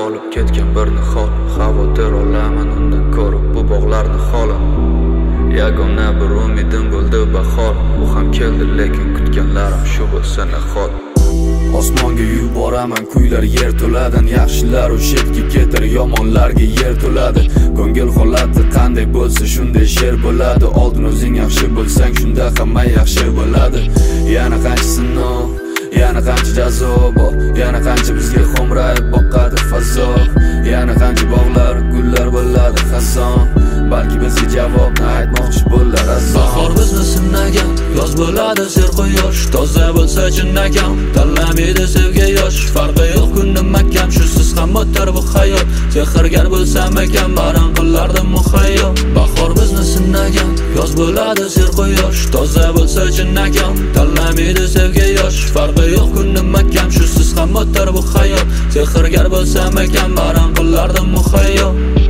yo'qolib ketgan bir nihol. Xavotir olaman undan ko'rib bu bog'larni holi. Yagona bir umidim bo'ldi bahor. U ham keldi lekin kutganlarim shu bo'lsa nahol. Osmonga yuboraman kuylar yer to'ladan. Yaxshilar o'shetga ketar, yomonlarga yer to'ladi. Ko'ngil holati qanday bo'lsa shunday she'r bo'ladi. Oldin o'zing yaxshi bo'lsang shunda hamma yaxshi bo'ladi. Yana qancha sinov, yana qancha jazo bor, yana qancha bizga xo'mrayib boqadi fazo. Yana qancha bog'lar, gullar bo'ladi xazon. Balki bizga javobni aytmoqchi bo'lar azon. Bahor bizni sinnagan, yoz bo'ladi ser quyosh. Toza bo'lsa chinakam, tanlamaydi sevgi yosh. Farqi yo'q kunni makam, shusiz ham o'tar bu hayot. Sehrgar bo'lsam ekan, baran qilardim muhayyo. Bahor bizni sinnagan, yoz bo'ladi ser quyosh. Toza bo'lsa chinakam, tanlamaydi sevgi yosh. Farqi yo'q kunni makam, shusiz ham o'tar bu hayot. Sehrgar bo'lsam ekan, baran qilardim muhayyo.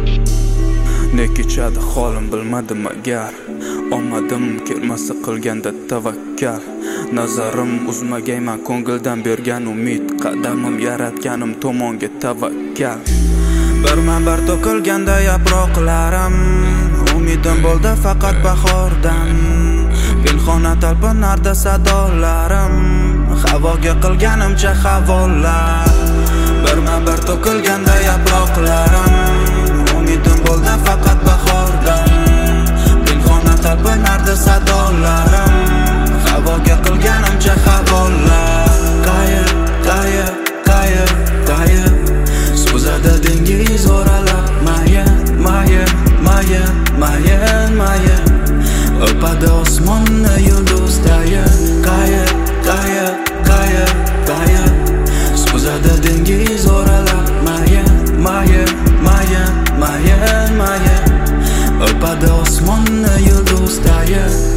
Ne kechadi holim bilmadim agar omadim kelmasa qilganda tavakkal. Nazarim uzmagayman ko'ngildan bergan umid. Qadamim yaratganim tomonga tavakkal. Birma-bir to'kilganda yaproqlarim, umidim bo'ldi faqat bahordan. Pinhona talpinardi sadolarim, havoga qilganimcha havola. Birma-bir to'kilganda yaproqlarim, umidim bo'ldi faqat bahordan. Pinhona talpinardi sadolarim, havoga qilganimcha havola. Qayir, qayir, qayir, qayir, so'zada dengiz o'ralab. Mayin, mayin, mayin, mayin, mayin, o'padi osmonni yulduzdayin. Qayir, qayir, qayir, qayir, so'zada dengiz o'ralab. Mayin, mayin, mayin, mayin, mayin, o'padi osmonni yulduzdayin.